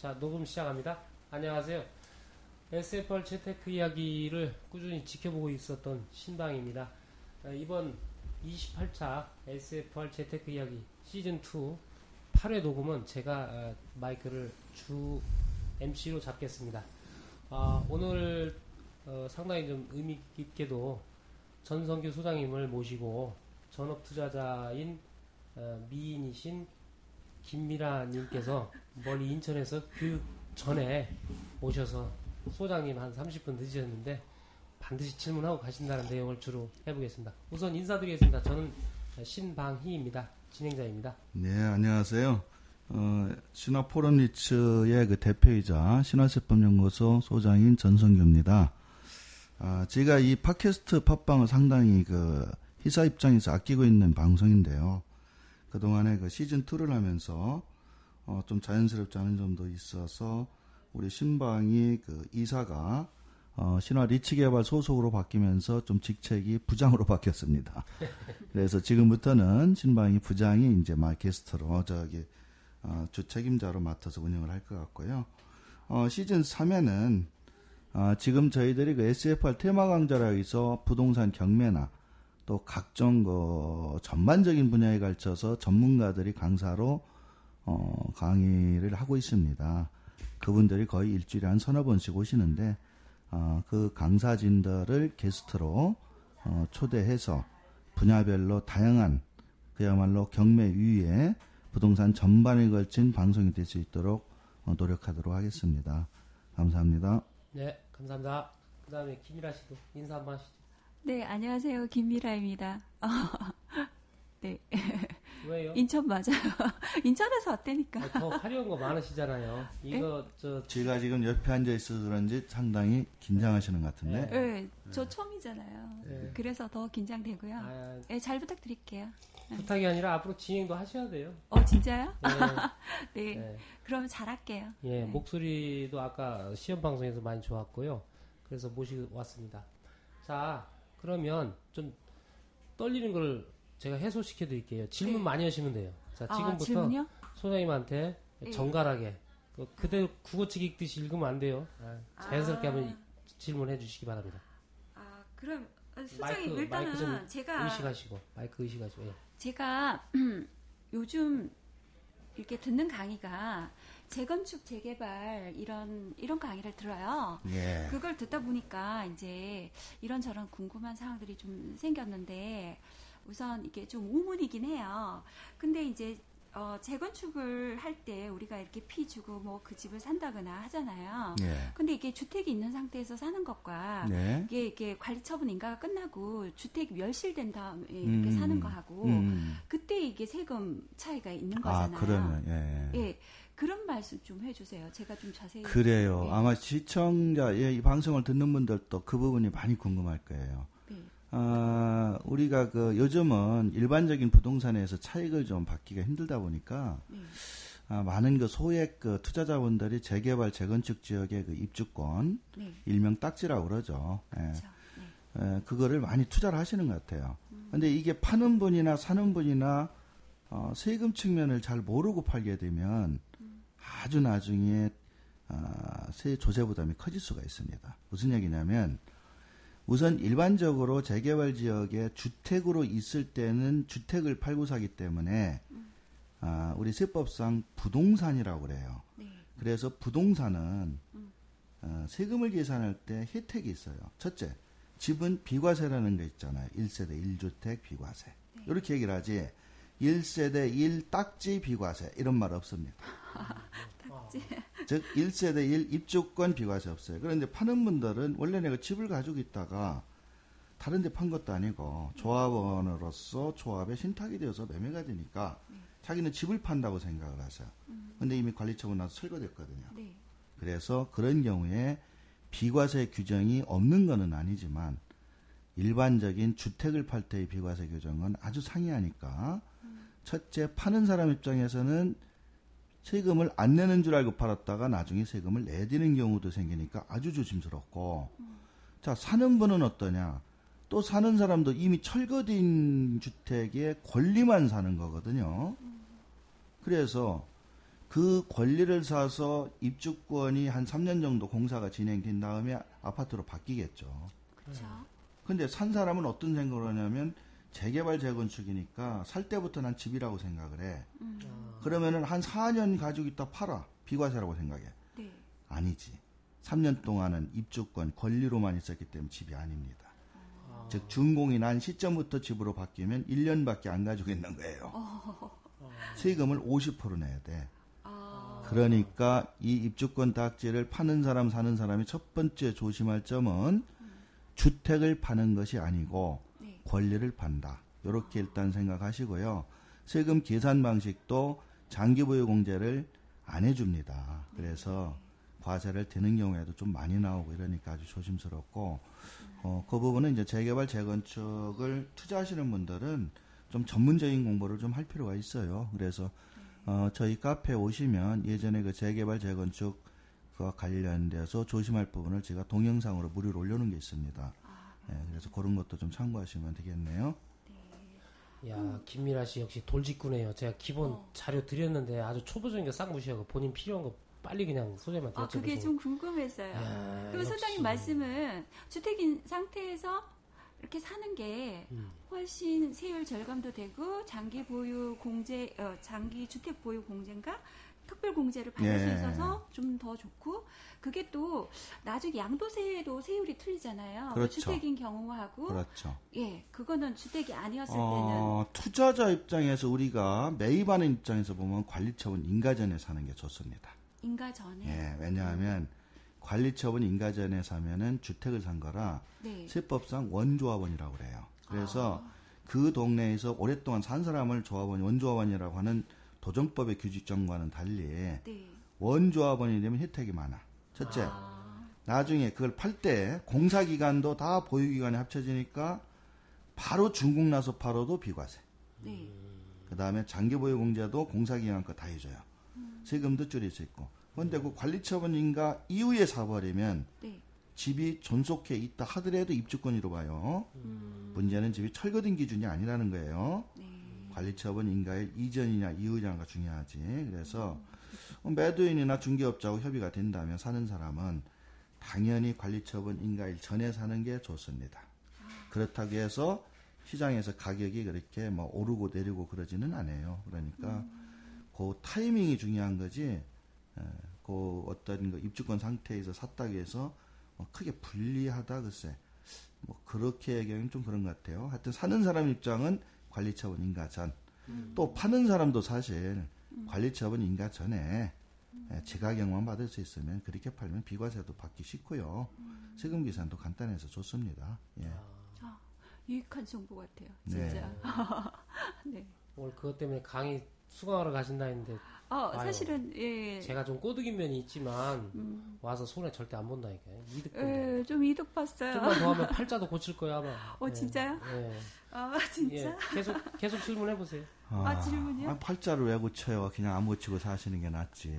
자, 녹음 시작합니다. 안녕하세요. SFR 재테크 이야기를 꾸준히 지켜보고 있었던 신방입니다. 이번 28차 SFR 재테크 이야기 시즌2 8회 녹음은 제가 마이크를 주 MC로 잡겠습니다. 오늘 상당히 좀 의미 깊게도 전성규 소장님을 모시고 전업투자자인 미인이신 김미라님께서 멀리 인천에서 교육 전에 오셔서 소장님 한 30분 늦으셨는데 반드시 질문하고 가신다는 내용을 주로 해보겠습니다. 우선 인사드리겠습니다. 저는 신방희입니다. 진행자입니다. 네, 안녕하세요. 신화포럼리츠의 그 대표이자 신화세법연구소 소장인 전성규입니다. 제가 이 팟캐스트 팟빵을 상당히 그 희사 입장에서 아끼고 있는 방송인데요. 그동안에 그 시즌2를 하면서 좀 자연스럽지 않은 점도 있어서 우리 신방이 그 이사가 신화 리츠개발 소속으로 바뀌면서 좀 직책이 부장으로 바뀌었습니다. 그래서 지금부터는 신방이 부장이 이제 게스트로 주 책임자로 맡아서 운영을 할 것 같고요. 시즌 3에는 지금 저희들이 그 SFR 테마 강좌라 해서 부동산 경매나 또 각종 전반적인 분야에 걸쳐서 전문가들이 강사로 강의를 하고 있습니다. 그분들이 거의 일주일에 한 서너 번씩 오시는데 그 강사진들을 게스트로 초대해서 분야별로 다양한 그야말로 경매 위에 부동산 전반에 걸친 방송이 될 수 있도록 노력하도록 하겠습니다. 감사합니다. 네, 감사합니다. 그 다음에 김미라 씨도 인사 한번 하시죠. 네, 안녕하세요. 김미라입니다. 네. 왜요? 인천 맞아요. 인천에서 왔다니까. 더 화려한 거 많으시잖아요. 이거 제가 지금 옆에 앉아 있어서 그런지 상당히 긴장하시는 것 같은데. 네, 저 처음이잖아요. 네. 그래서 더 긴장되고요. 네, 잘 부탁드릴게요. 부탁이 아니라 앞으로 진행도 하셔야 돼요. 진짜요? 네. 네. 네. 그럼 잘할게요. 예, 네. 목소리도 아까 시험 방송에서 많이 좋았고요. 그래서 모시고 왔습니다. 자, 그러면 좀 떨리는 걸 제가 해소시켜 드릴게요. 질문 네. 많이 하시면 돼요. 자, 지금부터 질문이요? 소장님한테 네. 정갈하게 그대로 국어책 읽듯이 읽으면 안 돼요. 자연스럽게 한번 질문해 주시기 바랍니다. 그럼 소장님 마이크 일단은 좀 제가 의식하시고 마이크 의식하시고. 예. 제가 요즘 이렇게 듣는 강의가 재건축, 재개발 이런 강의를 들어요. 예. 그걸 듣다 보니까 이제 이런저런 궁금한 사항들이 좀 생겼는데 우선 이게 좀 우문이긴 해요. 근데 이제 재건축을 할 때 우리가 이렇게 피 주고 뭐 그 집을 산다거나 하잖아요. 예. 근데 이게 주택이 있는 상태에서 사는 것과 네. 이게 관리 처분 인가가 끝나고 주택이 멸실된 다음에 이렇게 사는 거하고 그때 이게 세금 차이가 있는 거잖아요. 그러면 예. 그런 말씀 좀 해주세요. 제가 좀 자세히. 그래요. 예. 아마 시청자의 이 방송을 듣는 분들도 그 부분이 많이 궁금할 거예요. 네. 우리가 요즘은 일반적인 부동산에서 차익을 좀 받기가 힘들다 보니까 많은 소액 투자자분들이 재개발, 재건축 지역의 입주권, 네. 일명 딱지라고 그러죠. 그렇죠. 그거를 많이 투자를 하시는 것 같아요. 근데 이게 파는 분이나 사는 분이나 세금 측면을 잘 모르고 팔게 되면 아주 나중에 세 조세 부담이 커질 수가 있습니다. 무슨 얘기냐면 우선 일반적으로 재개발 지역에 주택으로 있을 때는 주택을 팔고 사기 때문에 우리 세법상 부동산이라고 그래요. 네. 그래서 부동산은 세금을 계산할 때 혜택이 있어요. 첫째, 집은 비과세라는 거 있잖아요. 1세대 1주택 비과세. 네. 이렇게 얘기를 하지 1세대 1 딱지 비과세 이런 말 없습니다. 딱지. 즉 1세대 1 입주권 비과세 없어요. 그런데 파는 분들은 원래 내가 집을 가지고 있다가 다른 데 판 것도 아니고 조합원으로서 조합에 신탁이 되어서 매매가 되니까 자기는 집을 판다고 생각을 하세요. 근데 이미 관리처분 나서 철거됐거든요. 네. 그래서 그런 경우에 비과세 규정이 없는 것은 아니지만 일반적인 주택을 팔 때의 비과세 규정은 아주 상이하니까 첫째, 파는 사람 입장에서는 세금을 안 내는 줄 알고 팔았다가 나중에 세금을 내드리는 경우도 생기니까 아주 조심스럽고 자, 사는 분은 어떠냐? 또 사는 사람도 이미 철거된 주택의 권리만 사는 거거든요. 그래서 그 권리를 사서 입주권이 한 3년 정도 공사가 진행된 다음에 아파트로 바뀌겠죠. 그렇죠. 근데 산 사람은 어떤 생각을 하냐면 재개발 재건축이니까 살 때부터 난 집이라고 생각을 해. 그러면은 한 4년 가지고 있다 팔아. 비과세라고 생각해. 네. 아니지. 3년 동안은 입주권 권리로만 있었기 때문에 집이 아닙니다. 즉 준공이 난 시점부터 집으로 바뀌면 1년밖에 안 가지고 있는 거예요. 세금을 50% 내야 돼. 그러니까 이 입주권 딱지를 파는 사람 사는 사람이 첫 번째 조심할 점은 주택을 파는 것이 아니고 네. 권리를 판다. 이렇게 일단 생각하시고요. 세금 계산 방식도 장기보유 공제를 안 해줍니다. 그래서 과세를 되는 경우에도 좀 많이 나오고 이러니까 아주 조심스럽고 그 부분은 이제 재개발 재건축을 투자하시는 분들은 좀 전문적인 공부를 좀 할 필요가 있어요. 그래서 저희 카페에 오시면 예전에 그 재개발 재건축과 관련돼서 조심할 부분을 제가 동영상으로 무료로 올려놓은 게 있습니다. 그래서 그런 것도 좀 참고하시면 되겠네요. 야, 김미라 씨 역시 돌직구네요. 제가 기본 자료 드렸는데 아주 초보적인 거 싹 무시하고 본인 필요한 거 빨리 그냥 소재만 여쭤보시고. 그게 좀 궁금했어요. 그럼 역시. 소장님 말씀은 주택인 상태에서 이렇게 사는 게 훨씬 세율 절감도 되고 장기 보유 공제, 장기 주택 보유 공제인가 특별 공제를 받을 수 있어서 좀 더 좋고 그게 또 나중에 양도세에도 세율이 틀리잖아요. 그렇죠. 주택인 경우하고 그렇죠. 예, 그거는 주택이 아니었을 때는 투자자 입장에서 우리가 매입하는 입장에서 보면 관리처분 인가전에 사는 게 좋습니다. 인가 전에 예, 왜냐하면 관리처분 인가전에 사면은 주택을 산 거라 네. 세법상 원조합원이라고 그래요. 그래서 그 동네에서 오랫동안 산 사람을 조합원, 원조합원이라고 하는 도정법의 규칙점과는 달리 네. 원조합원이 되면 혜택이 많아. 첫째, 나중에 그걸 팔 때 공사기간도 다 보유기간에 합쳐지니까 바로 준공 나서 팔아도 비과세. 네. 그 다음에 장기보유공제도 공사기간 거 다 해줘요. 세금도 줄일 수 있고. 그런데 그 관리처분인가 이후에 사버리면 네. 집이 존속해 있다 하더라도 입주권으로 봐요. 문제는 집이 철거된 기준이 아니라는 거예요. 네. 관리처분 인가일 이전이냐 이후냐가 중요하지. 그래서 매도인이나 중개업자하고 협의가 된다면 사는 사람은 당연히 관리처분 인가일 전에 사는 게 좋습니다. 그렇다고 해서 시장에서 가격이 그렇게 뭐 오르고 내리고 그러지는 않아요. 그러니까 그 타이밍이 중요한 거지. 그 어떤 그 입주권 상태에서 샀다고 해서 뭐 크게 불리하다 글쎄. 뭐 그렇게 얘기하면 좀 그런 것 같아요. 하여튼 사는 사람 입장은 관리처분 인가 전. 또 파는 사람도 사실 관리처분 인가 전에 재가격만 받을 수 있으면 그렇게 팔면 비과세도 받기 쉽고요. 세금 계산도 간단해서 좋습니다. 예. 유익한 정보 같아요. 진짜. 네. 오늘 그것 때문에 강의 수강하러 가신다 했는데 사실은 예. 제가 좀 꼬드긴 면이 있지만 와서 손해 절대 안 본다니까요. 이득 본다. 예, 좀 이득 봤어요. 좀만 더 하면 팔자도 고칠 거야 아마. 진짜요? 예. 진짜? 예. 계속 질문해 보세요. 질문이요? 팔자를 왜 고쳐요? 그냥 안 고치고 사시는 게 낫지.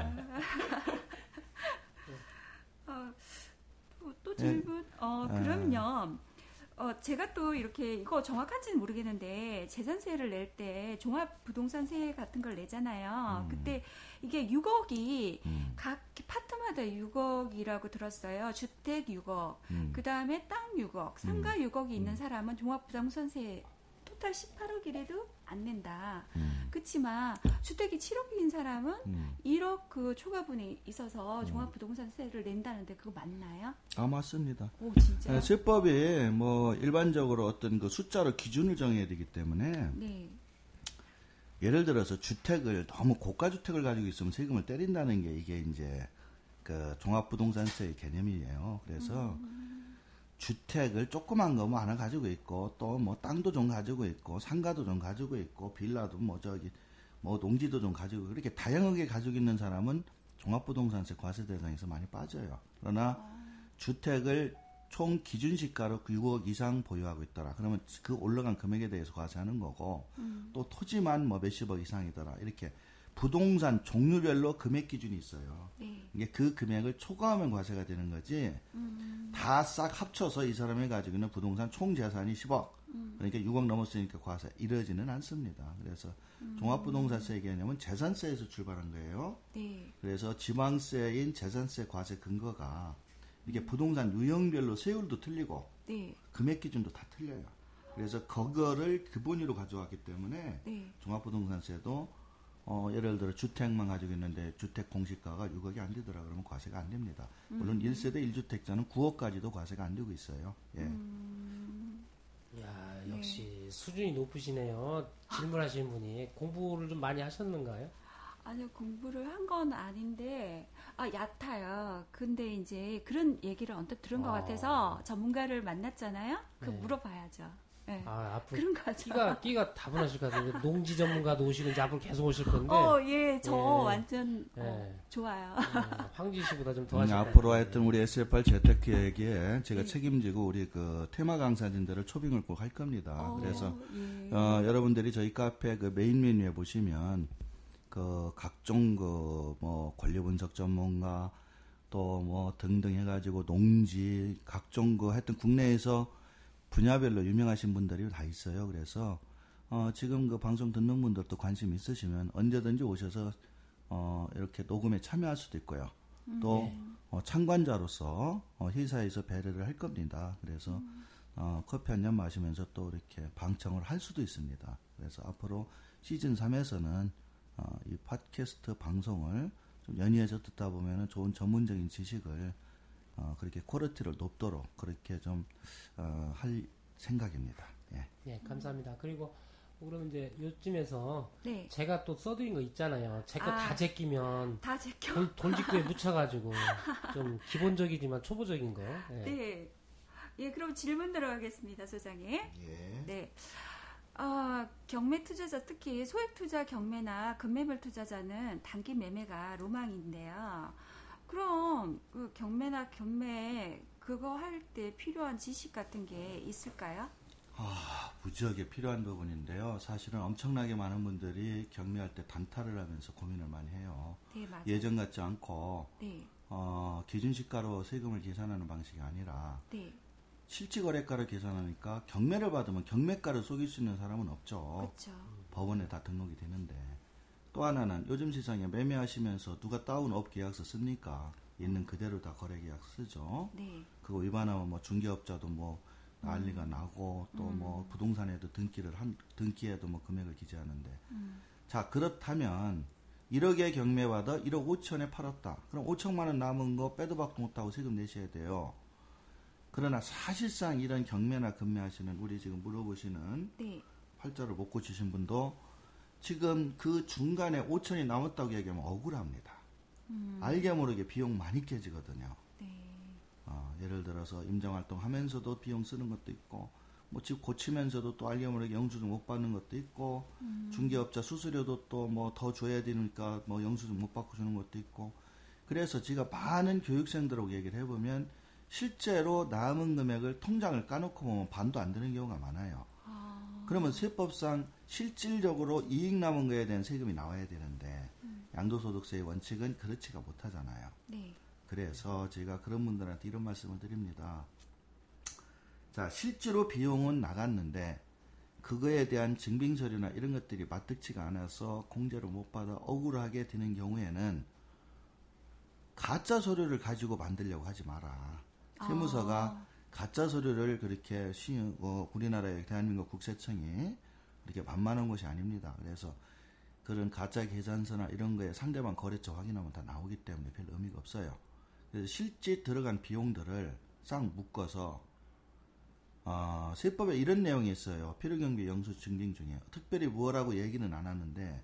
또 질문? 그럼요. 제가 또 이렇게 이거 정확한지는 모르겠는데 재산세를 낼 때 종합부동산세 같은 걸 내잖아요. 그때 이게 6억이 각 파트마다 6억이라고 들었어요. 주택 6억, 그 다음에 땅 6억, 상가 6억이 있는 사람은 종합부동산세 토탈 18억이라도 안 낸다. 그렇지만 주택이 7억인 사람은 1억 그 초과분이 있어서 종합부동산세를 낸다는데 그거 맞나요? 맞습니다. 오, 진짜요? 세법이 뭐 일반적으로 어떤 그 숫자로 기준을 정해야 되기 때문에 네. 예를 들어서 주택을 너무 고가 주택을 가지고 있으면 세금을 때린다는 게 이게 이제 그 종합부동산세의 개념이에요. 그래서 주택을 조그만 거 뭐 하나 가지고 있고 또 뭐 땅도 좀 가지고 있고 상가도 좀 가지고 있고 빌라도 뭐 농지도 좀 가지고 그렇게 다양하게 가지고 있는 사람은 종합부동산세 과세 대상에서 많이 빠져요. 그러나 주택을 총 기준시가로 6억 이상 보유하고 있더라. 그러면 그 올라간 금액에 대해서 과세하는 거고 또 토지만 뭐 몇십억 이상이더라. 이렇게 부동산 종류별로 금액 기준이 있어요. 네. 이게 그 금액을 초과하면 과세가 되는 거지. 다 싹 합쳐서 이 사람이 가지고 있는 부동산 총 재산이 10억. 그러니까 6억 넘었으니까 과세 이러지는 않습니다. 그래서 종합부동산세 개념은 재산세에서 출발한 거예요. 네. 그래서 지방세인 재산세 과세 근거가 이게 부동산 유형별로 세율도 틀리고 네. 금액 기준도 다 틀려요. 그래서 그거를 기본으로 가져왔기 때문에 네. 종합부동산세도 예를 들어 주택만 가지고 있는데 주택 공시가가 6억이 안 되더라 그러면 과세가 안 됩니다. 물론 1세대 1주택자는 9억까지도 과세가 안 되고 있어요. 예. 야, 역시 수준이 높으시네요. 질문하시는 분이 공부를 좀 많이 하셨는가요? 아니요, 공부를 한 건 아닌데, 얕아요. 근데 이제 그런 얘기를 언뜻 들은 것 같아서 전문가를 만났잖아요? 네. 물어봐야죠. 네. 앞으로 그런 거죠. 끼가 다분하실 것 같아요. 농지 전문가도 오시고 이제 앞으로 계속 오실 건데. 예, 저 예. 완전 예. 좋아요. 황지 씨보다 좀 더 하실 것 앞으로 같아요. 하여튼 우리 SFR 재테크에게 제가 책임지고 우리 그 테마 강사진들을 초빙을 꼭 할 겁니다. 그래서 예. 여러분들이 저희 카페 그 메인 메뉴에 보시면 그 각종 그 뭐 권리 분석 전문가 또 뭐 등등 해가지고 농지 각종 그 하여튼 국내에서 분야별로 유명하신 분들이 다 있어요. 그래서 지금 그 방송 듣는 분들도 관심 있으시면 언제든지 오셔서 이렇게 녹음에 참여할 수도 있고요. 또 참관자로서 회사에서 배려를 할 겁니다. 그래서 커피 한 잔 마시면서 또 이렇게 방청을 할 수도 있습니다. 그래서 앞으로 시즌 3에서는 이 팟캐스트 방송을 좀 연이어서 듣다 보면은 좋은 전문적인 지식을 그렇게 퀄리티를 높도록 그렇게 좀 할 생각입니다. 예. 예, 감사합니다. 그리고 그러면 이제 요쯤에서 네. 제가 또 써드린 거 있잖아요. 제 거 다 제끼면 다 제껴. 돌직구에 묻혀가지고 좀 기본적이지만 초보적인 거. 예. 네. 예, 그럼 질문 들어가겠습니다, 소장님. 예. 네. 경매 투자자, 특히 소액 투자 경매나 금매물 투자자는 단기 매매가 로망인데요. 그럼 그 경매나 경매 그거 할 때 필요한 지식 같은 게 있을까요? 무지하게 필요한 부분인데요. 사실은 엄청나게 많은 분들이 경매할 때 단타를 하면서 고민을 많이 해요. 네, 맞아요. 예전 같지 않고 네. 기준시가로 세금을 계산하는 방식이 아니라 네. 실지거래가를 계산하니까 경매를 받으면 경매가를 속일 수 있는 사람은 없죠. 그렇죠. 법원에 다 등록이 되는데 또 하나는 요즘 시장에 매매하시면서 누가 다운업 계약서 씁니까? 있는 그대로 다 거래계약서 쓰죠. 네. 그거 위반하면 뭐 중개업자도 뭐 난리가 나고 또 뭐 부동산에도 등기에도 뭐 금액을 기재하는데 자 그렇다면 1억에 경매받아 1억 5천에 팔았다. 그럼 5천만 원 남은 거 빼도 박도 못하고 세금 내셔야 돼요. 그러나 사실상 이런 경매나 금매하시는 우리 지금 물어보시는 네. 팔자를 못 고치신 분도 지금 그 중간에 5천이 남았다고 얘기하면 억울합니다. 알게 모르게 비용 많이 깨지거든요. 네. 예를 들어서 임장활동 하면서도 비용 쓰는 것도 있고 뭐 집 고치면서도 또 알게 모르게 영수증 못 받는 것도 있고 중개업자 수수료도 또 뭐 더 줘야 되니까 뭐 영수증 못 받고 주는 것도 있고 그래서 제가 많은 교육생들하고 얘기를 해보면 실제로 남은 금액을 통장을 까놓고 보면 반도 안 되는 경우가 많아요. 그러면 세법상 실질적으로 이익 남은 거에 대한 세금이 나와야 되는데 양도소득세의 원칙은 그렇지가 못하잖아요. 네. 그래서 제가 그런 분들한테 이런 말씀을 드립니다. 자, 실제로 비용은 나갔는데 그거에 대한 증빙서류나 이런 것들이 마뜩지가 않아서 공제를 못 받아 억울하게 되는 경우에는 가짜 서류를 가지고 만들려고 하지 마라. 세무서가 가짜 서류를 그렇게 우리나라의 대한민국 국세청이 이렇게 만만한 것이 아닙니다. 그래서 그런 가짜 계산서나 이런 거에 상대방 거래처 확인하면 다 나오기 때문에 별 의미가 없어요. 그래서 실제 들어간 비용들을 싹 묶어서 세법에 이런 내용이 있어요. 필요경비 영수 증빙 중에 특별히 뭐라고 얘기는 안 하는데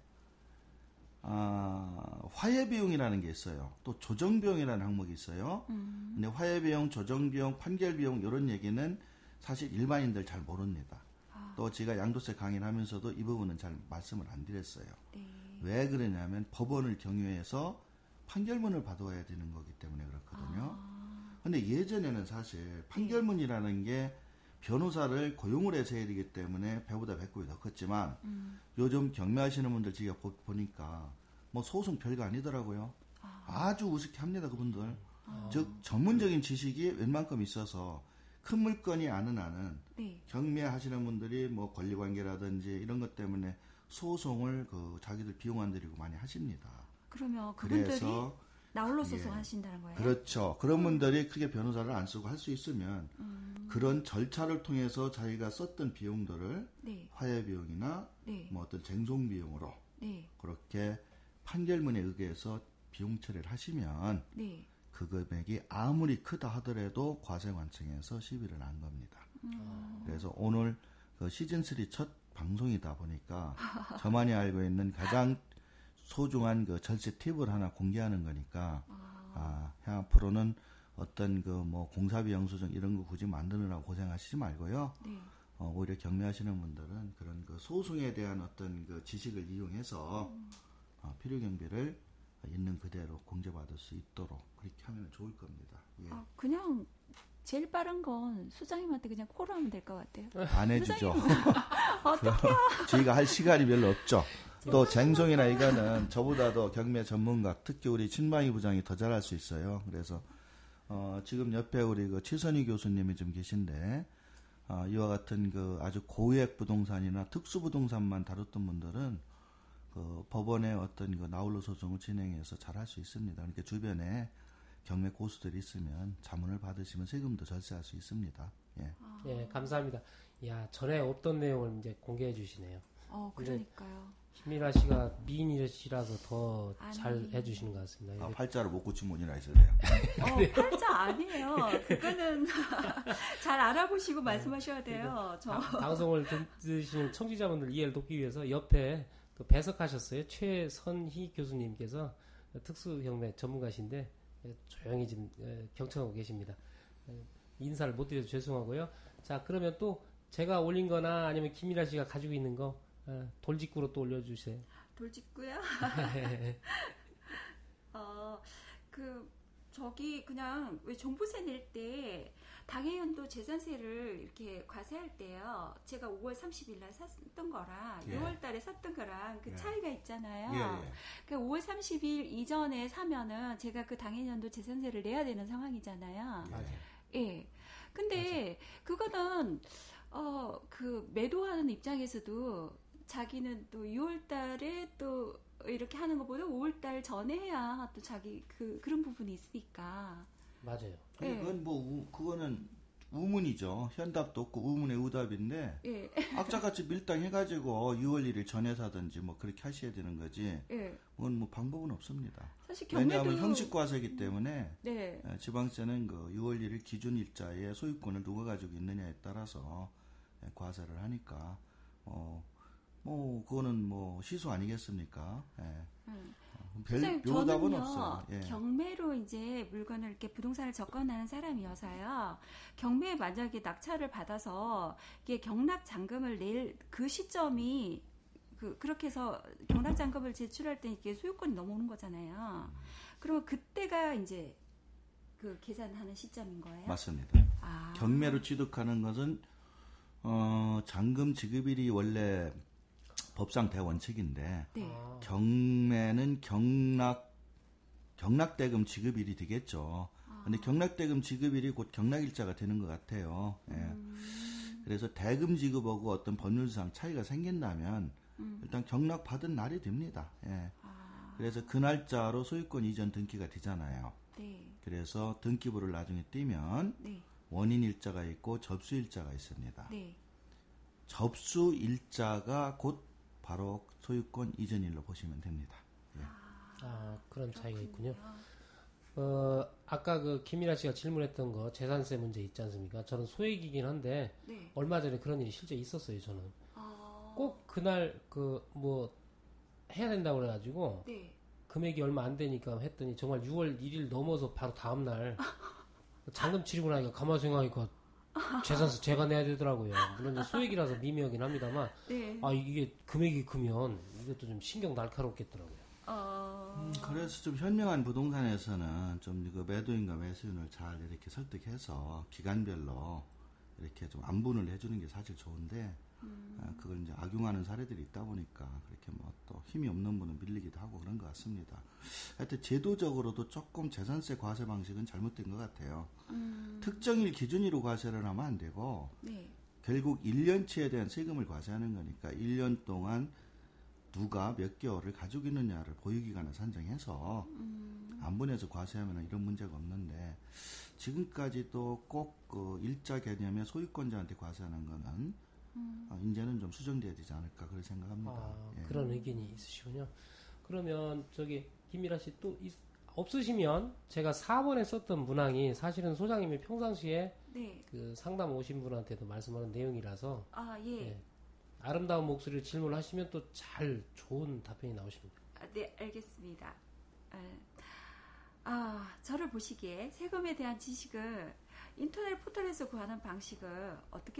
화해비용이라는 게 있어요. 또 조정비용이라는 항목이 있어요. 근데 화해비용, 조정비용, 판결비용 이런 얘기는 사실 일반인들 잘 모릅니다. 또 제가 양도세 강의를 하면서도 이 부분은 잘 말씀을 안 드렸어요. 네. 왜 그러냐면 법원을 경유해서 판결문을 받아와야 되는 거기 때문에 그렇거든요. 근데 예전에는 사실 판결문이라는 게 변호사를 고용을 해서 해야 되기 때문에 배보다 배꼽이 더 컸지만 요즘 경매하시는 분들 제가 보니까 뭐 소송 별거 아니더라고요. 아주 우습게 합니다, 그분들. 즉 전문적인 지식이 웬만큼 있어서 큰 물건이 아는 한은 네. 경매하시는 분들이 뭐 권리관계라든지 이런 것 때문에 소송을 자기들 비용 안 들이고 많이 하십니다. 그러면 그분들이 그래서 나홀로 예. 소송하신다는 거예요? 그렇죠. 그런 분들이 크게 변호사를 안 쓰고 할 수 있으면 그런 절차를 통해서 자기가 썼던 비용들을 네. 화해 비용이나 네. 뭐 어떤 쟁송 비용으로 네. 그렇게 판결문에 의해서 비용 처리를 하시면 네. 그 금액이 아무리 크다 하더라도 과세관청에서 시비를 한 겁니다. 그래서 오늘 그 시즌3 첫 방송이다 보니까 저만이 알고 있는 가장 소중한 그 절세 팁을 하나 공개하는 거니까 향 앞으로는 어떤 그 뭐 공사비 영수증 이런 거 굳이 만드느라고 고생하시지 말고요. 네. 오히려 경매하시는 분들은 그런 그 소송에 대한 어떤 그 지식을 이용해서 필요 경비를 있는 그대로 공제받을 수 있도록 그렇게 하면 좋을 겁니다. 예. 그냥 제일 빠른 건 수장님한테 그냥 콜을 하면 될 것 같아요. 안 해주죠. 어떡해요? 저희가 할 시간이 별로 없죠. 또 쟁송이나 이거는 저보다도 경매 전문가, 특히 우리 친방희 부장이 더 잘할 수 있어요. 그래서 지금 옆에 우리 그 최선희 교수님이 좀 계신데 이와 같은 그 아주 고액 부동산이나 특수 부동산만 다뤘던 분들은 그 법원의 어떤 그 나홀로 소송을 진행해서 잘할 수 있습니다. 그러니까 주변에 경매 고수들이 있으면 자문을 받으시면 세금도 절세할 수 있습니다. 예. 예, 감사합니다. 야, 전에 없던 내용을 이제 공개해 주시네요. 그러니까요. 김미라 씨가 미인이시라서 더 잘 아니. 해주시는 것 같습니다. 팔자로 못 고친 분이라 했어요. 팔자 아니에요. 그거는 잘 알아보시고 말씀하셔야 돼요. 방송을 들으시는 청취자분들 이해를 돕기 위해서 옆에 또 배석하셨어요. 최선희 교수님께서 특수경매 전문가신데 조용히 지금 경청하고 계십니다. 인사를 못 드려서 죄송하고요. 자, 그러면 또 제가 올린 거나 아니면 김미라 씨가 가지고 있는 거 돌직구로 또 올려주세요. 돌직구요? 저기 그냥 왜 종부세 낼 때 당해연도 재산세를 이렇게 과세할 때요. 제가 5월 30일 날 샀던 거랑 예. 6월 달에 샀던 거랑 그 예. 차이가 있잖아요. 예. 그러니까 5월 30일 이전에 사면은 제가 그 당해연도 재산세를 내야 되는 상황이잖아요. 예. 근데 그거는 그 매도하는 입장에서도 자기는 또 6월 달에 또 이렇게 하는 것보다 5월 달 전에 해야 또 자기 그런 부분이 있으니까. 맞아요. 예. 그건 그거는 우문이죠. 현답도 없고 우문의 우답인데 예. 악자같이 밀당해가지고 6월 1일 전에 사든지 뭐 그렇게 하셔야 되는 거지. 예. 그건 뭐 방법은 없습니다. 사실 경매도 왜냐하면 형식과세이기 때문에 네. 지방세는 그 6월 1일 기준 일자에 소유권을 누가 가지고 있느냐에 따라서 과세를 하니까 그거는 뭐 시소 아니겠습니까? 별 묘답은 없어요. 예. 경매로 이제 물건을 이렇게 부동산을 접근하는 사람이어서요. 경매에 만약에 낙찰을 받아서 이게 경락 잔금을 낼 그 시점이 그렇게 해서 경락 잔금을 제출할 때 이게 소유권이 넘어오는 거잖아요. 그러면 그때가 이제 그 계산하는 시점인 거예요? 맞습니다. 경매로 취득하는 것은 잔금 지급일이 원래 법상 대원칙인데 네. 경매는 경락대금 지급일이 되겠죠. 근데 경락대금 지급일이 곧 경락일자가 되는 것 같아요. 예. 그래서 대금 지급하고 어떤 법률상 차이가 생긴다면 일단 경락 받은 날이 됩니다. 예. 그래서 그 날짜로 소유권 이전 등기가 되잖아요. 네. 그래서 등기부를 나중에 띄면 네. 원인 일자가 있고 접수 일자가 있습니다. 네. 접수 일자가 곧 바로 소유권 이전일로 보시면 됩니다. 예. 그런 차이가 있군요. 아까 그 김미라 씨가 질문했던 거 재산세 문제 있지 않습니까? 저는 소액이긴 한데 네. 얼마 전에 그런 일이 실제 있었어요. 저는 꼭 그날 해야 된다고 그래가지고 네. 금액이 얼마 안 되니까 했더니 정말 6월 1일 넘어서 바로 다음 날 잔금 치르고 나니까 가만 생각하니까 재산세 제가 내야 되더라고요. 물론 이제 소액이라서 미미하긴 합니다만 네. 이게 금액이 크면 이것도 좀 신경 날카롭겠더라고요. 그래서 좀 현명한 부동산에서는 좀 그 매도인과 매수인을 잘 이렇게 설득해서 기간별로 이렇게 좀 안분을 해주는 게 사실 좋은데 그걸 이제 악용하는 사례들이 있다 보니까 그렇게 뭐 또 힘이 없는 분은 밀리기도 하고 그런 것 같습니다. 하여튼 제도적으로도 조금 재산세 과세 방식은 잘못된 것 같아요. 특정일 기준으로 과세를 하면 안 되고 네. 결국 1년치에 대한 세금을 과세하는 거니까 1년 동안 누가 몇 개월을 가지고 있느냐를 보유기간을 산정해서 안 보내서 과세하면 이런 문제가 없는데 지금까지도 꼭 그 일자 개념의 소유권자한테 과세하는 거는 이제는 좀 수정돼야 되지 않을까 그렇게 생각합니다. 예. 그런 의견이 있으시군요. 그러면 저기 김미라 씨 또 없으시면 제가 4번에 썼던 문항이 사실은 소장님이 평상시에 네. 그 상담 오신 분한테도 말씀하는 내용이라서 예. 예. 아름다운 목소리로 질문하시면 또 잘 좋은 답변이 나오십니다. 네, 알겠습니다. 저를 보시기에 세금에 대한 지식을 인터넷 포털에서 구하는 방식을 어떻게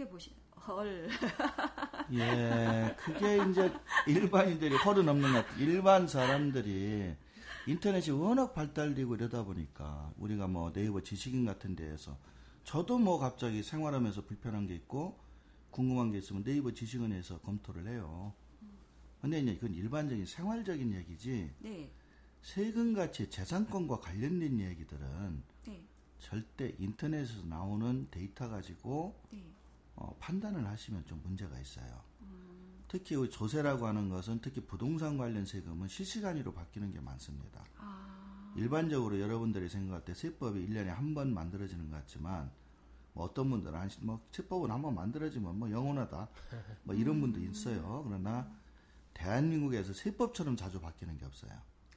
예, 그게 이제 일반인들이 허른 없는 것 같아요. 일반 사람들이 인터넷이 워낙 발달되고 이러다 보니까 우리가 뭐 네이버 지식인 같은 데에서 저도 뭐 갑자기 생활하면서 불편한 게 있고 궁금한 게 있으면 네이버 지식인에서 검토를 해요. 근데 이제 이건 일반적인 생활적인 얘기지. 네. 세금같이 재산권과 관련된 얘기들은 네. 절대 인터넷에서 나오는 데이터 가지고 네. 판단을 하시면 좀 문제가 있어요. 특히 조세라고 하는 것은 특히 부동산 관련 세금은 실시간으로 바뀌는 게 많습니다. 일반적으로 여러분들이 생각할 때 세법이 1년에 한 번 만들어지는 것 같지만 뭐 어떤 분들은 세법은 한 번 만들어지면 뭐 영원하다 뭐 이런 분도 있어요. 그러나 대한민국에서 세법처럼 자주 바뀌는 게 없어요.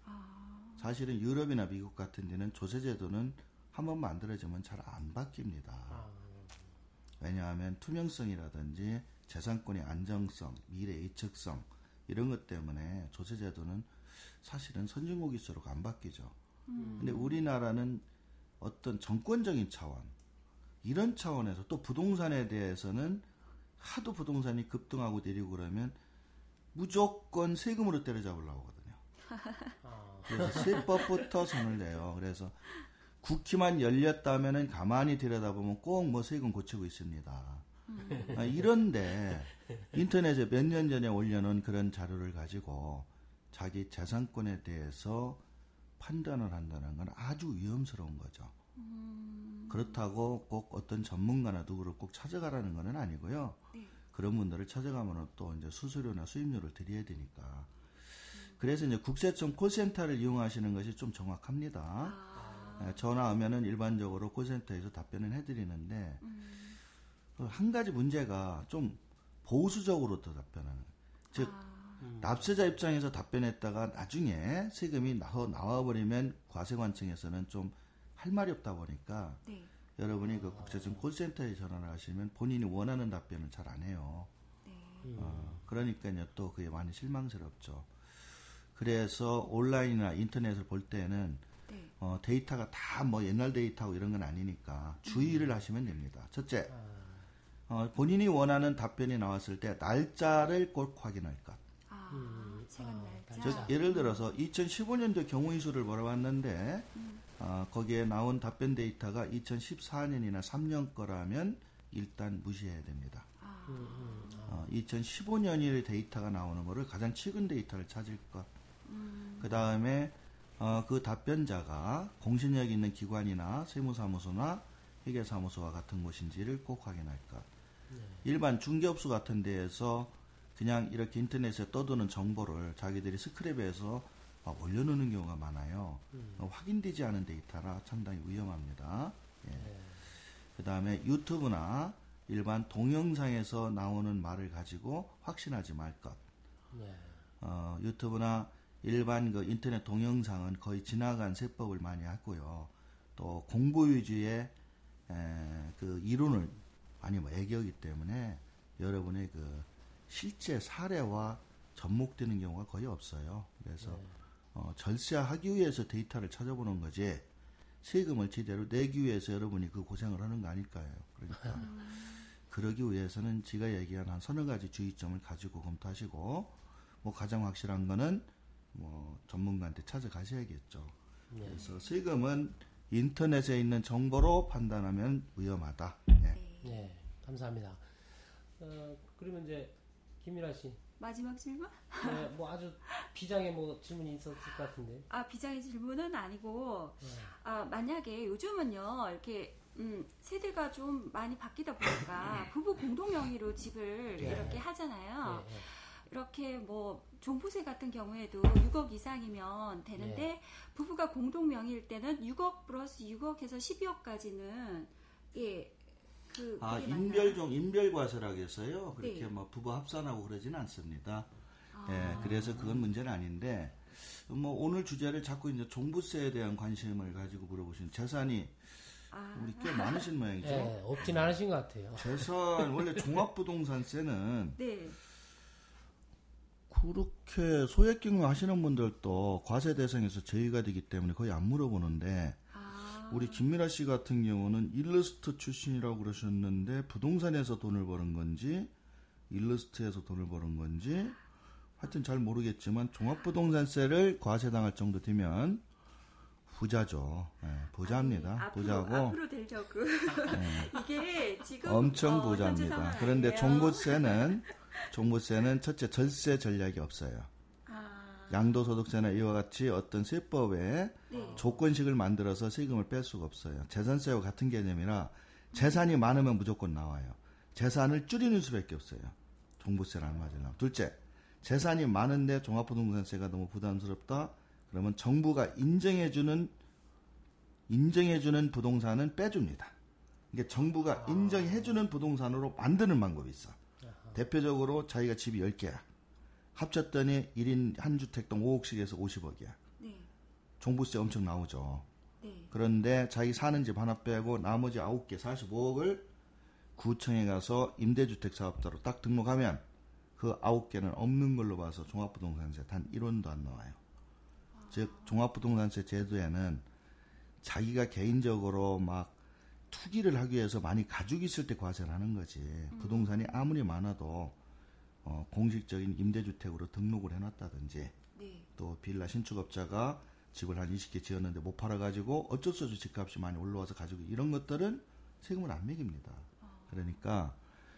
사실은 유럽이나 미국 같은 데는 조세제도는 한 번 만들어지면 잘 안 바뀝니다. 왜냐하면 투명성이라든지 재산권의 안정성, 미래 예측성 이런 것 때문에 조세제도는 사실은 선진국일수록 안 바뀌죠. 근데 우리나라는 어떤 정권적인 차원 이런 차원에서 또 부동산에 대해서는 하도 부동산이 급등하고 내리고 그러면 무조건 세금으로 때려잡으려고 하거든요. 그래서 세법부터 손을 내요. 그래서 국회만 열렸다면은 가만히 들여다보면 꼭 뭐 세금 고치고 있습니다. 이런데 인터넷에 몇 년 전에 올려놓은 그런 자료를 가지고 자기 재산권에 대해서 판단을 한다는 건 아주 위험스러운 거죠. 그렇다고 꼭 어떤 전문가나 누구를 꼭 찾아가라는 건 아니고요. 네. 그런 분들을 찾아가면 또 이제 수수료나 수임료를 드려야 되니까. 그래서 이제 국세청 콜센터를 이용하시는 것이 좀 정확합니다. 전화하면은 일반적으로 콜센터에서 답변을 해드리는데 한 가지 문제가 좀 보수적으로 더 답변하는 거예요. 즉 납세자 입장에서 답변했다가 나중에 세금이 나와버리면 과세관청에서는 좀 할 말이 없다 보니까 네. 여러분이 그 국세청 콜센터에 전화를 하시면 본인이 원하는 답변을 잘 안 해요. 네. 그러니까요 또 그게 많이 실망스럽죠. 그래서 온라인이나 인터넷을 볼 때는 네. 데이터가 다 뭐 옛날 데이터고 이런 건 아니니까 주의를 하시면 됩니다. 첫째, 본인이 원하는 답변이 나왔을 때 날짜를 꼭 확인할 것. 최근 날짜. 즉 예를 들어서 2015년도 경우의 수를 몰아봤는데 거기에 나온 답변 데이터가 2014년이나 3년 거라면 일단 무시해야 됩니다. 2015년의 데이터가 나오는 거를 가장 최근 데이터를 찾을 것. 그 다음에 그 답변자가 공신력 있는 기관이나 세무사무소나 회계사무소와 같은 곳인지를 꼭 확인할 것. 일반 중개업소 같은 데에서 그냥 이렇게 인터넷에 떠도는 정보를 자기들이 스크랩해서 올려놓는 경우가 많아요. 확인되지 않은 데이터라 상당히 위험합니다. 예. 그 다음에 유튜브나 일반 동영상에서 나오는 말을 가지고 확신하지 말 것. 유튜브나 일반 그 인터넷 동영상은 거의 지나간 세법을 많이 하고요. 또 공부 위주의 그 이론을 많이 애겨오기 때문에 여러분의 그 실제 사례와 접목되는 경우가 거의 없어요. 그래서 절세하기 위해서 데이터를 찾아보는 거지 세금을 제대로 내기 위해서 여러분이 그 고생을 하는 거 아닐까요? 그러니까 그러기 위해서는 제가 얘기한 한 서너 가지 주의점을 가지고 검토하시고 뭐 가장 확실한 거는 뭐 전문가한테 찾아가셔야겠죠. 그래서 세금은 인터넷에 있는 정보로 판단하면 위험하다. 네, 감사합니다. 그러면 이제 김민아 씨. 마지막 질문? 네, 뭐 아주 비장의 뭐 질문이 있었을 것 같은데. 비장의 질문은 아니고, 만약에 요즘은요, 이렇게, 세대가 좀 많이 바뀌다 보니까 부부 공동 명의로 집을 네. 이렇게 하잖아요. 네. 이렇게 뭐 종부세 같은 경우에도 6억 이상이면 되는데 네. 부부가 공동 명의일 때는 6억 플러스 6억에서 12억까지는 그게 인별과세라고 해서요. 그렇게 네. 뭐 부부 합산하고 그러지는 않습니다. 예, 그래서 그건 문제는 아닌데, 뭐 오늘 주제를 자꾸 이제 종부세에 대한 관심을 가지고 물어보신 재산이 우리 꽤 많으신 모양이죠. 네, 없진 않으신 것 같아요. 재산 원래 종합부동산세는 네. 그렇게 소액 경유 하시는 분들도 과세 대상에서 제외가 되기 때문에 거의 안 물어보는데 우리 김미라 씨 같은 경우는 일러스트 출신이라고 그러셨는데 부동산에서 돈을 버는 건지 일러스트에서 돈을 버는 건지 하여튼 잘 모르겠지만 종합부동산세를 과세당할 정도 되면 부자죠. 네, 부자입니다. 부자고 앞으로 될 적은 이게 지금 엄청 부자입니다. 그런데 종부세는 첫째 절세 전략이 없어요. 양도소득세나 이와 같이 어떤 세법에 조건식을 만들어서 세금을 뺄 수가 없어요. 재산세와 같은 개념이라 재산이 많으면 무조건 나와요. 재산을 줄이는 수밖에 없어요. 종부세를 안 맞으려면. 둘째, 재산이 많은데 종합부동산세가 너무 부담스럽다. 그러면 정부가 인정해주는 부동산은 빼줍니다. 이게 정부가 인정해주는 부동산으로 만드는 방법이 있어. 대표적으로 자기가 집이 10개야. 합쳤더니 1인 한 주택당 5억씩에서 50억이야. 네. 종부세 엄청 나오죠. 네. 그런데 자기 사는 집 하나 빼고 나머지 9개 45억을 구청에 가서 임대주택 사업자로 딱 등록하면 그 9개는 없는 걸로 봐서 종합부동산세 단 1원도 안 나와요. 즉 종합부동산세 제도에는 자기가 개인적으로 막 투기를 하기 위해서 많이 가지고 있을 때 과세를 하는 거지. 부동산이 아무리 많아도 공식적인 임대주택으로 등록을 해놨다든지 또 빌라 신축업자가 집을 한 20개 지었는데 못 팔아가지고 어쩔 수 없이 집값이 많이 올라와서 가지고 이런 것들은 세금을 안 매깁니다. 그러니까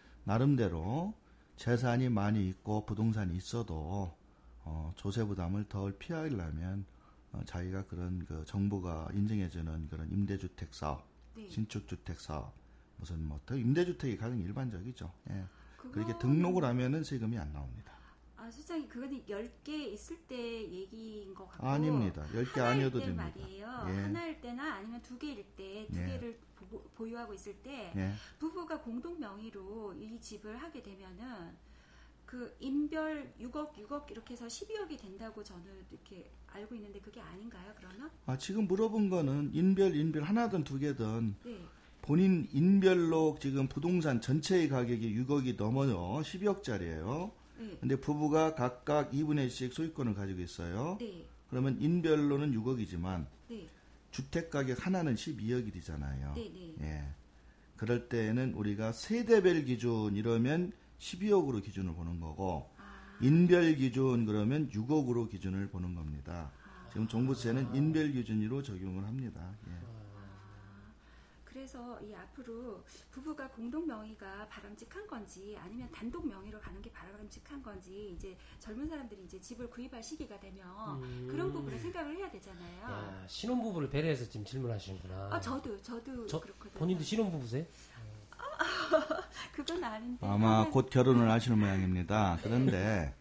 나름대로 재산이 많이 있고 부동산이 있어도 조세 부담을 덜 피하려면 자기가 그런 그 정부가 인정해주는 그런 임대주택 사업, 신축주택 사업, 무슨 뭐 임대주택이 가장 일반적이죠. 예. 그렇게 등록을 하면은 세금이 안 나옵니다. 소장님, 그거는 10개 있을 때 얘기인 것 같고. 아닙니다. 10개 아니어도 됩니다. 말이에요. 예. 하나일 때나 아니면 2개일 때, 2개를 보유하고 있을 때, 부부가 공동 명의로 이 집을 하게 되면은, 그 인별 6억 이렇게 해서 12억이 된다고 저는 이렇게 알고 있는데 그게 아닌가요, 그러면? 지금 물어본 거는 인별 하나든 2개든 네. 본인 인별로 지금 부동산 전체의 가격이 6억이 넘어요. 12억짜리예요. 네. 근데 부부가 각각 2분의 1씩 소유권을 가지고 있어요. 네. 그러면 인별로는 6억이지만 네. 주택 가격 하나는 12억이 되잖아요. 네. 예. 그럴 때에는 우리가 세대별 기준 이러면 12억으로 기준을 보는 거고 인별 기준 그러면 6억으로 기준을 보는 겁니다. 지금 종부세는 인별 기준으로 적용을 합니다. 예. 그래서 이 앞으로 부부가 공동 명의가 바람직한 건지 아니면 단독 명의로 가는 게 바람직한 건지 이제 젊은 사람들이 이제 집을 구입할 시기가 되면 그런 부분을 생각을 해야 되잖아요. 야, 신혼부부를 배려해서 지금 질문하시는구나. 저도 그렇거든요. 본인도 신혼부부세요? 그건 아닌데. 아마 곧 결혼을 하시는 모양입니다. 그런데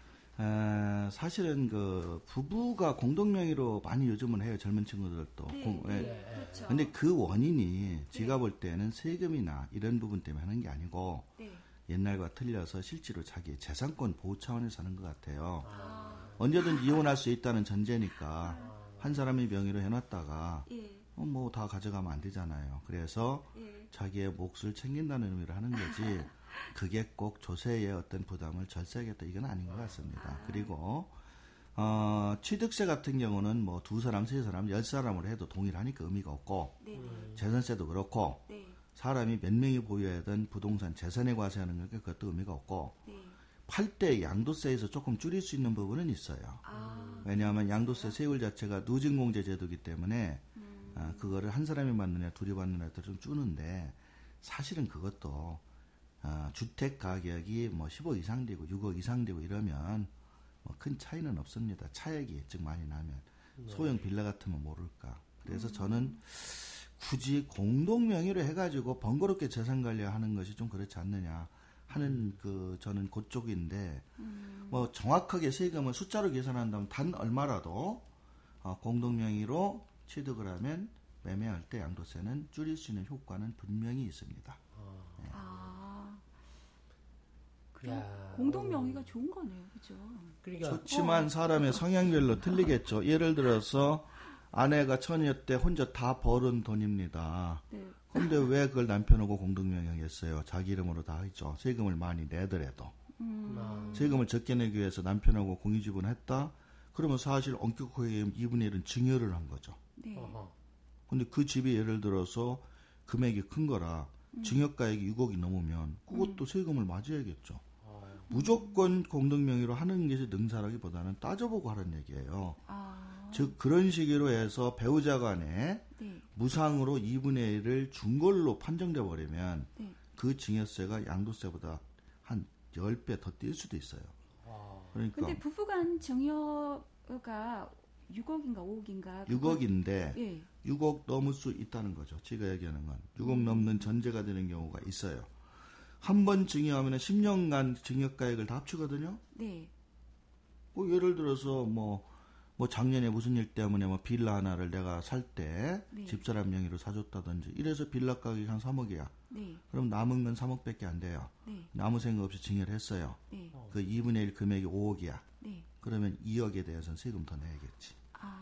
사실은 그 부부가 공동명의로 많이 요즘은 해요. 젊은 친구들도. 그렇죠. 근데 그 원인이 제가 볼 때는 세금이나 이런 부분 때문에 하는 게 아니고 옛날과 틀려서 실제로 자기 재산권 보호 차원에서 하는 것 같아요. 언제든 이혼할 수 있다는 전제니까 한 사람이 명의로 해놨다가 뭐 다 가져가면 안 되잖아요. 그래서 자기의 몫을 챙긴다는 의미로 하는 거지. 그게 꼭 조세의 어떤 부담을 절세하겠다 이건 아닌 것 같습니다. 그리고 취득세 같은 경우는 뭐 2사람, 3사람, 10사람으로 해도 동일하니까 의미가 없고 재산세도 그렇고 사람이 몇 명이 보유하던 부동산 재산에 과세하는 거니까 그것도 의미가 없고 팔 때 양도세에서 조금 줄일 수 있는 부분은 있어요. 왜냐하면 양도세 세율 자체가 누진공제 제도이기 때문에 그거를 한 사람이 받느냐 둘이 받느냐에 좀 주는데 사실은 그것도 주택 가격이 뭐 10억 이상 되고 6억 이상 되고 이러면 뭐 큰 차이는 없습니다. 차액이 즉 많이 나면 소형 빌라 같으면 모를까. 그래서 저는 굳이 공동 명의로 해가지고 번거롭게 재산 관리하는 것이 좀 그렇지 않느냐 하는 저는 그쪽인데 뭐 정확하게 세금을 숫자로 계산한다면 단 얼마라도 공동 명의로 취득을 하면 매매할 때 양도세는 줄일 수 있는 효과는 분명히 있습니다. 네. 그럼 공동 명의가 좋은 거네요, 그죠? 그러니까 좋지만 사람의 성향별로 틀리겠죠. 예를 들어서 아내가 처녀 때 혼자 다 벌은 돈입니다. 네. 근데 왜 그걸 남편하고 공동명의했어요? 자기 이름으로 다 했죠. 세금을 많이 내더라도. 세금을 적게 내기 위해서 남편하고 공유지분했다? 그러면 사실 엄격하게 2분의 1은 증여를 한 거죠. 네. 근데 그 집이 예를 들어서 금액이 큰 거라 증여가액이 6억이 넘으면 그것도 세금을 맞아야겠죠. 무조건 공동명의로 하는 것이 능사라기보다는 따져보고 하는 얘기예요. 즉 그런 식으로 해서 배우자 간에 네. 무상으로 2분의 1을 준 걸로 판정돼 버리면 네. 그 증여세가 양도세보다 한 10배 더 뛸 수도 있어요. 그러니까 근데 부부간 증여가 6억인가 5억인가 6억인데 예. 6억 넘을 수 있다는 거죠. 제가 얘기하는 건 6억 넘는 전제가 되는 경우가 있어요. 한 번 증여하면 10년간 증여가액을 다 합치거든요. 네. 뭐 예를 들어서 뭐 작년에 무슨 일 때문에 뭐 빌라 하나를 내가 살 때 네. 집사람 명의로 사줬다든지 이래서 빌라 가격이 한 3억이야. 네. 그럼 남은 건 3억밖에 안 돼요. 네. 아무 생각 없이 증여를 했어요. 네. 그 2분의 1 금액이 5억이야. 네. 그러면 2억에 대해서는 세금 더 내야겠지.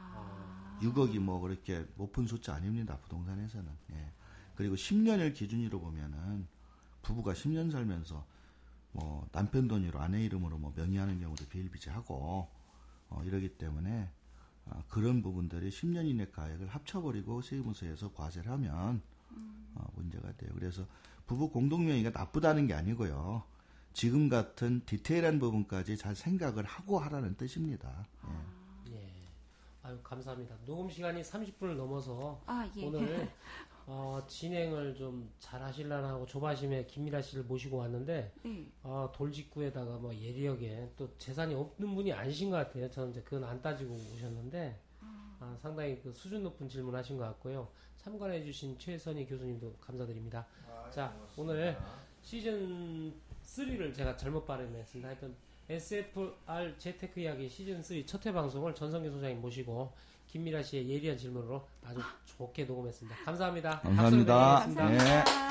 6억이 뭐 그렇게 높은 숫자 아닙니다. 부동산에서는. 예. 그리고 10년을 기준으로 보면은 부부가 10년 살면서 뭐 남편 돈으로 아내 이름으로 뭐 명의하는 경우도 비일비재하고 이러기 때문에 그런 부분들이 10년 이내 가액을 합쳐버리고 세무서에서 과세를 하면 문제가 돼요. 그래서 부부 공동명의가 나쁘다는 게 아니고요. 지금 같은 디테일한 부분까지 잘 생각을 하고 하라는 뜻입니다. 예. 예. 아유, 감사합니다. 녹음 시간이 30분을 넘어서 예. 오늘 진행을 좀 잘 하시려나 하고 조바심에 김미라 씨를 모시고 왔는데 네. 돌직구에다가 뭐 예리하게 또 재산이 없는 분이 아니신 것 같아요. 저는 이제 그건 안 따지고 오셨는데 상당히 그 수준 높은 질문하신 것 같고요. 참관해주신 최선희 교수님도 감사드립니다. 자, 오늘 시즌 3를 제가 잘못 발음했습니다. 하여튼 SFR 재테크 이야기 시즌 3 첫 회 방송을 전성기 소장님 모시고 김미라 씨의 예리한 질문으로 아주 좋게 녹음했습니다. 감사합니다. 감사합니다. 감사합니다. 네.